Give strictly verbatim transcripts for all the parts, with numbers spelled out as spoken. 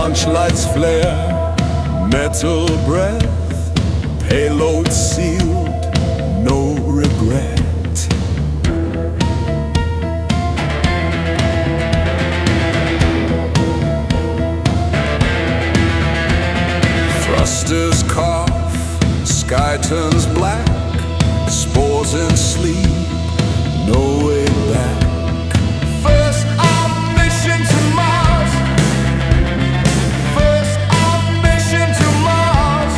Launch lights flare, metal breath, payload sealed, no regret. Thrusters cough, sky turns black, spores in sleep, no way back. First our mission to Mars, first our mission to Mars.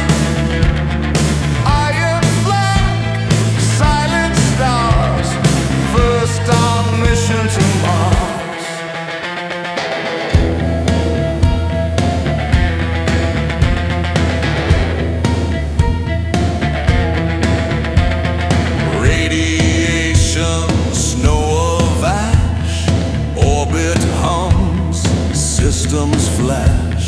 Iron flag, silent stars, first our mission to Mars. Systems flash.